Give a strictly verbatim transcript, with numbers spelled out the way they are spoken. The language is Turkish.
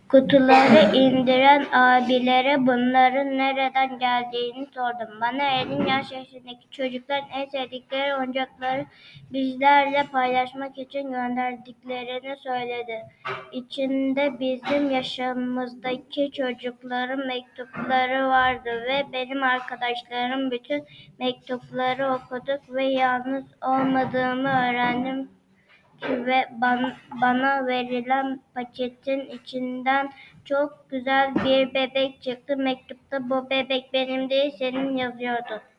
Kutuları indiren abilere bunların nereden geldiğini sordum. Bana elli yaş yaşındaki çocukların en sevdikleri oyuncakları bizlerle paylaşmak için gönderdiklerini söyledi. İçinde bizim yaşımızdaki çocukların mektupları vardı ve benim arkadaşlarım bütün mektupları okuduk ve yalnız olmadığımı öğrendim ve bana verilen paketin içinden çok güzel bir bebek çıktı. Mektupta "Bu bebek benim değil, senin" yazıyordu.